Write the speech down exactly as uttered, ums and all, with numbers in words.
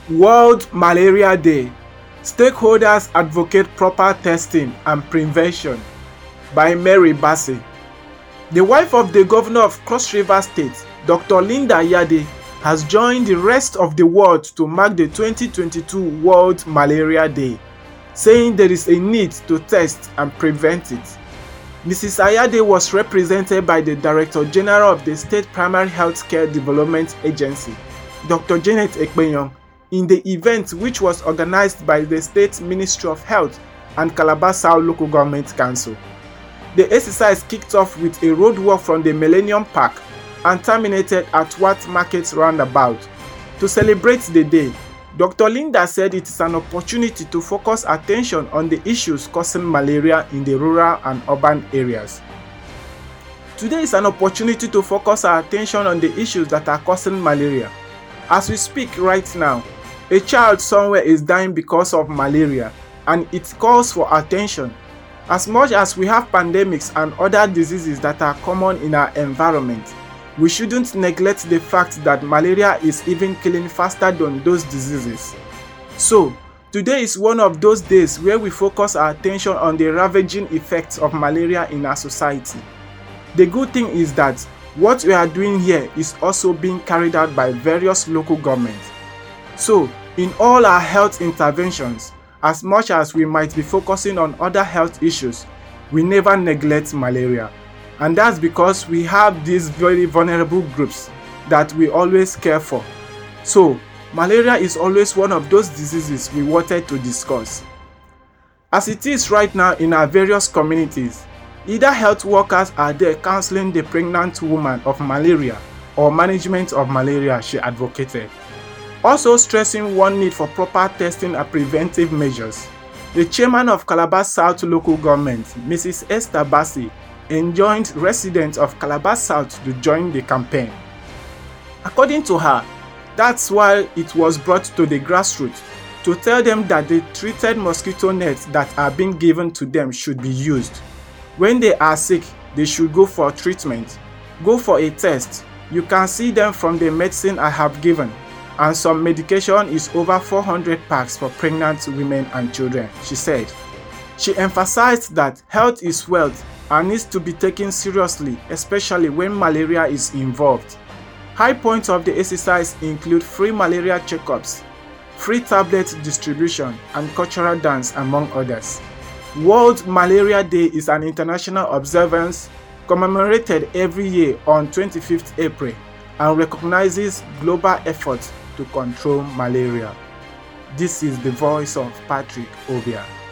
World Malaria Day. Stakeholders advocate proper testing and prevention by Mary Bassey. The wife of the governor of Cross River State, Doctor Linda Yade, has joined the rest of the world to mark the twenty twenty-two World Malaria Day, saying there is a need to test and prevent it. Missus Ayade was represented by the Director General of the State Primary Health Care Development Agency, Doctor Janet Ekpenyong, in the event, which was organized by the State Ministry of Health and Calabar South Local Government Council. The exercise kicked off with a roadwalk from the Millennium Park and terminated at Wat Market Roundabout. To celebrate the day, Doctor Linda said it is an opportunity to focus attention on the issues causing malaria in the rural and urban areas. Today is an opportunity to focus our attention on the issues that are causing malaria. As we speak right now, a child somewhere is dying because of malaria, and it calls for attention. As much as we have pandemics and other diseases that are common in our environment, we shouldn't neglect the fact that malaria is even killing faster than those diseases. So, today is one of those days where we focus our attention on the ravaging effects of malaria in our society. The good thing is that what we are doing here is also being carried out by various local governments. So, in all our health interventions, as much as we might be focusing on other health issues, we never neglect malaria. And that's because we have these very vulnerable groups that we always care for. So, malaria is always one of those diseases we wanted to discuss. As it is right now in our various communities, either health workers are there counseling the pregnant woman of malaria or management of malaria, she advocated. Also stressing one need for proper testing and preventive measures, the chairman of Calabar South Local Government, Missus Esther Bassey, enjoined residents of Calabar South to join the campaign. According to her, that's why it was brought to the grassroots, to tell them that the treated mosquito nets that are being given to them should be used. When they are sick, they should go for treatment, go for a test. You can see them from the medicine I have given, and some medication is over four hundred packs for pregnant women and children, she said. She emphasized that health is wealth and needs to be taken seriously, especially when malaria is involved. High points of the exercise include free malaria checkups, free tablet distribution, and cultural dance, among others. World Malaria Day is an international observance commemorated every year on twenty-fifth April and recognizes global efforts to control malaria. This is the voice of Patrick Obia.